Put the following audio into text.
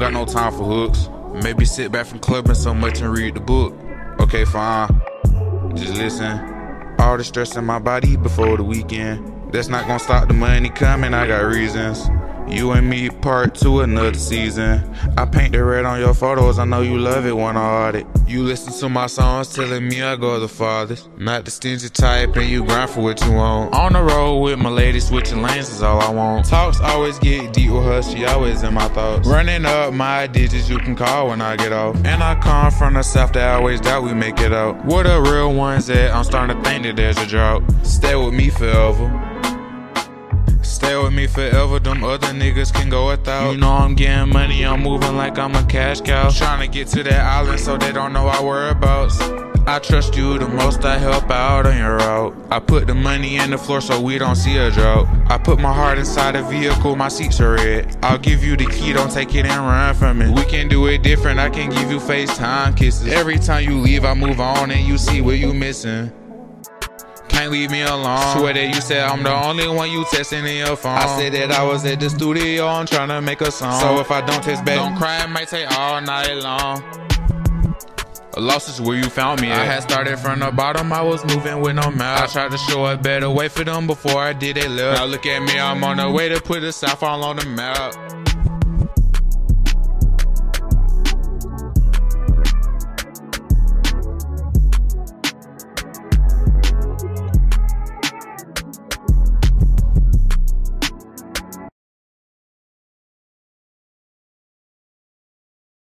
got no time for hooks. Maybe sit back from clubbing so much and read the book. Okay, fine. Just listen. All the stress in my body before the weekend. That's not gonna stop the money coming, I got reasons. You and me, part 2, another season. I paint the red on your photos, I know you love it when I audit. You listen to my songs telling me I go the farthest. Not the stingy type and you grind for what you want. On the road with my lady, switching lanes is all I want. Talks always get deep with her, she always in my thoughts. Running up my digits you can call when I get off. And I come from the south that I always doubt we make it out. Where the real ones at? I'm starting to think that there's a drought. Stay with me forever. Stay with me forever, them other niggas can go without. You know I'm getting money, I'm moving like I'm a cash cow. Trying to get to that island so they don't know our whereabouts. I trust you the most, I help out on your route. I put the money in the floor so we don't see a drought. I put my heart inside a vehicle, my seats are red. I'll give you the key, don't take it and run from it. We can do it different, I can give you FaceTime kisses. Every time you leave, I move on and you see what you missing. Can't leave me alone. Swear that you said I'm the only one you texting in your phone. I said that I was at the studio, I'm trying to make a song. So if I don't text back, don't cry, it might take all night long. A loss is where you found me at. I had started from the bottom, I was moving with no map. I tried to show a better way for them before I did they left. Now look at me, I'm on the way to put the South all on the map.